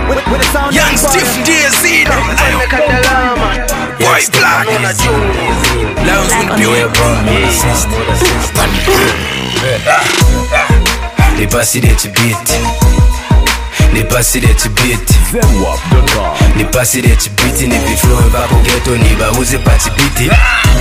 with the sound Young Stiff DZ. White Black Lions will be with Les passés des beat. Les passés des beat. Les passés des beat. Ni bi flow va pour ghetto ni ba use party beat.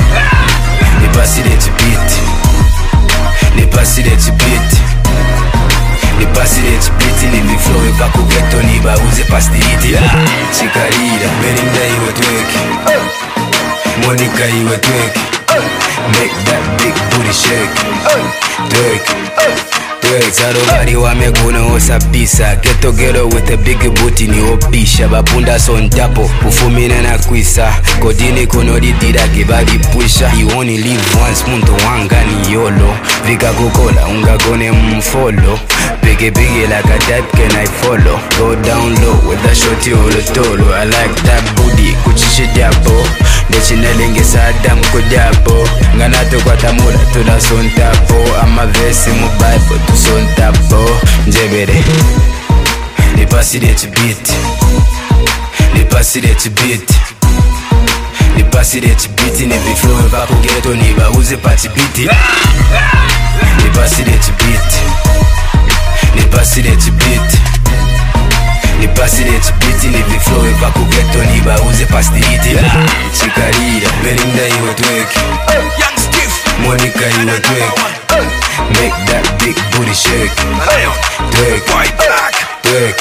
Les passés des beat. Les passés des beat. Les passés des beat. Ni bi flow va pour ghetto ni ba use party beat. Chikarira, Belinda iwe tweki. Monica iwe tweki. Make that big booty shake. Tweki. Sarobari wameguna osapisa Get together with a big booty ni opisha Babunda son tapo Ufumina na kwisa Kodini kunodidira kibadi pusha You only live once muntu wanga ni yolo Vika kukola ungagone mfollow Biggie like a type can I follow Go down low with a shorty olotolo I like that booty kuchishe japo Ndechinelenge sadam kujapo Nganato kwa tamura tuna son tapo Ama vesi mu Bible tu son tapo Njebere Les passés des beat. Les passés des beat. Les passés des beat. Ni bi flow va pour ghetto ni ba use party beat. Les passés des beat. Les passés des beat. Les passés des beat. Ni bi flow va pour ghetto ni ba use party beat. Chikarira, Belinda iwe tweki. Young Stiff Monica iwe tweki. Make that big booty shake. Tweki, White Black tweki.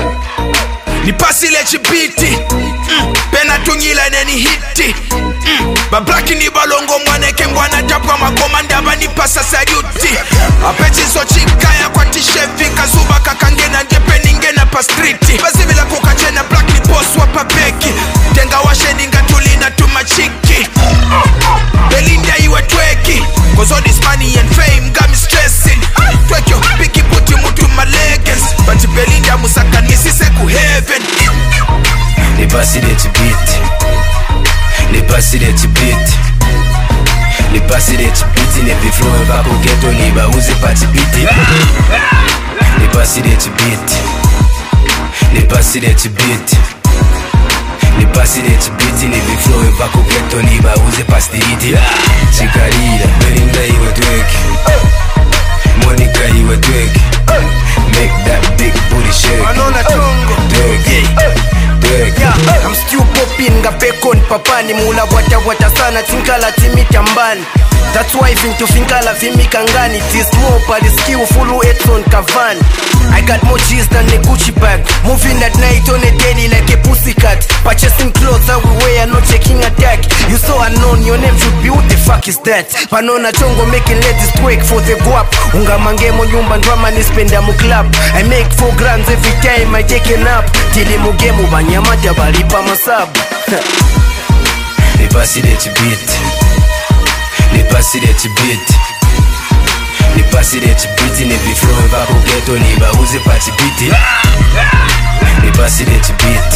Ni pasi lechi biti Pena tungila neni hiti Ba black ni balongo mwaneke mwana japwa makomanda ba ni pasa saluti Apechi so chikaya kwa tishevi Kazuba kakangena jepe ningena pa streeti Bazivila kukachena black ni boss wapa beki Tenga washe ninga tulina tumachiki Belinda iwe tweki Cause all this money and fame got me stressing Tweki yo piki puti mutu my leggings But Belinda musaka nisise ku heaven Les passés des beat. Les passés des beat. Les passés des beat. Ni bi flow va pour ghetto ni ba use party beat. Les passés des beat. Les passés des beat. Les passés des beat. Ni bi flow va pour ghetto ni ba use party beat. Chikarira, Belinda iwe tweki. Monica iwe tweki. Make that big booty shake. Anona chongo Tweki. I'm still popping nga bacon papani mula wata sana tinkala timita mbani That's why vintu finkala vimika ngani This more but the skill full Edson Cavani I got more cheese than a Gucci bag Moving at night on a daily like a pussycat Purchasing clothes everywhere, not checking attack You so unknown, your name should be what the fuck is that Panona chongo making ladies twerk for the guap Unga mangemo nyumba drama ni spenda mu club I make 4 grams every time I take a nap Tili mugemu banyamata balipa masabu Les passés des beat. Les passés des beat. Les passés des beat. Ni bi flow va pour ghetto ni ba use party beat. Les passés des beat.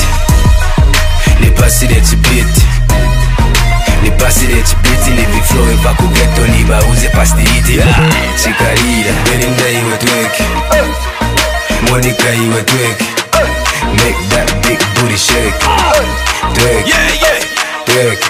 Les passés des beat. Les passés des beat. Ni bi flow va pour ghetto ni ba use party beat. Chikarira, Belinda iwe tweki. Monica iwe tweki. Make that big booty shake. Tweki, Yeah, yeah tweki.